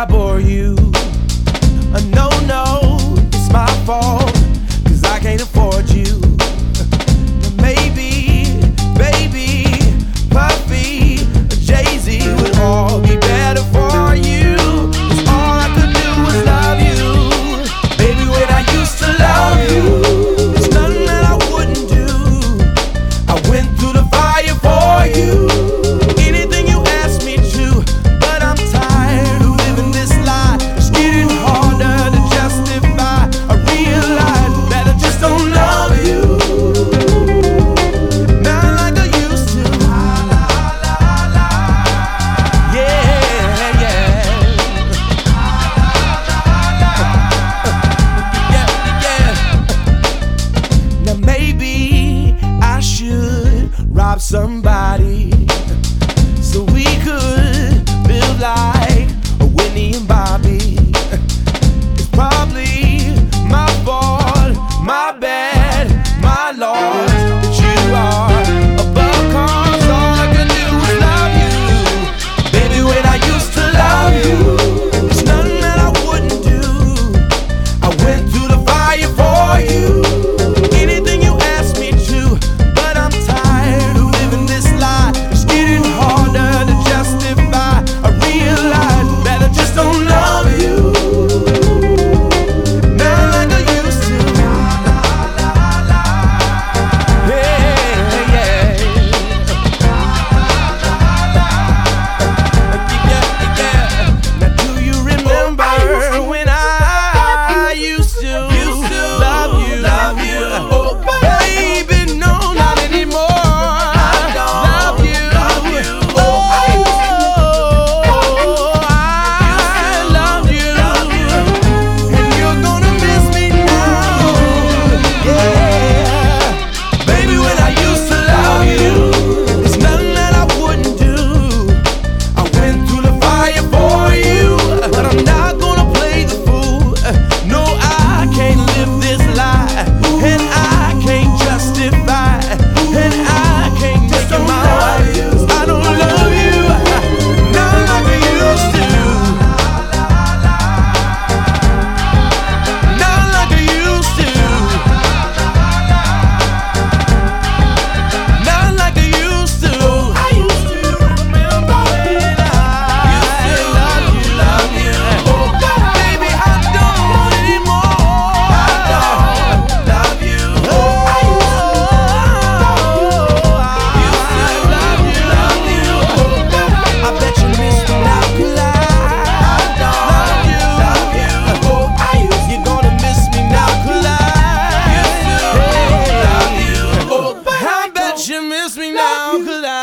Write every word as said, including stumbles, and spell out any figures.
I bore you? Uh, no, no, it's my fault, cause I can't afford you. Maybe, baby, Puffy, Jay-Z would all be better for you. Cause all I could do was love you. Baby, when I used to love you, there's nothing that I wouldn't do. I went through the fire for you. Anything you asked me to, but I'm tired of living this lie. It's getting harder to justify. I realize that I just don't love you. Rob somebody so we could build like Whitney and Bobby. It's probably my fault, my bad, my loss that you are above, cause all I could do was love you. Baby, when I used to love you, there's nothing that I wouldn't do. I went through the fire for you. Anything you asked me to, but I'm tired of living this lie. It's getting harder to justify. I realize that I just don't love you now like I used to. Yeah, yeah. Yeah, yeah. Now do you remember when I used to love you? Love you. Oh, baby, no, not anymore. You miss me now, 'cause I